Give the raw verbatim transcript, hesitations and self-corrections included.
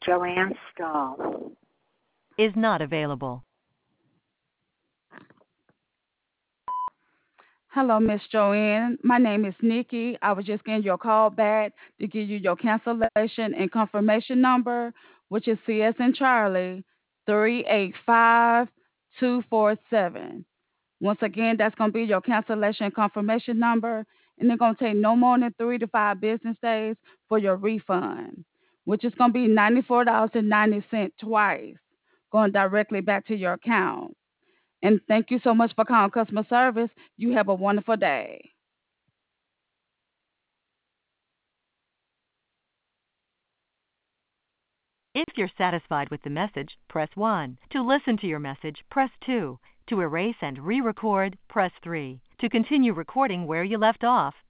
Joanne Stahl. Is not available. Hello, Miss Joanne. My name is Nikki. I was just getting your call back to give you your cancellation and confirmation number, which is C S and Charlie three eight five two four seven. Once again, that's going to be your cancellation and confirmation number, and it's going to take no more than three to five business days for your refund, which is going to be ninety-four dollars and ninety cents twice, going directly back to your account. And thank you so much for calling customer service. You have a wonderful day. If you're satisfied with the message, press one. To listen to your message, press two. To erase and re-record, press three. To continue recording where you left off,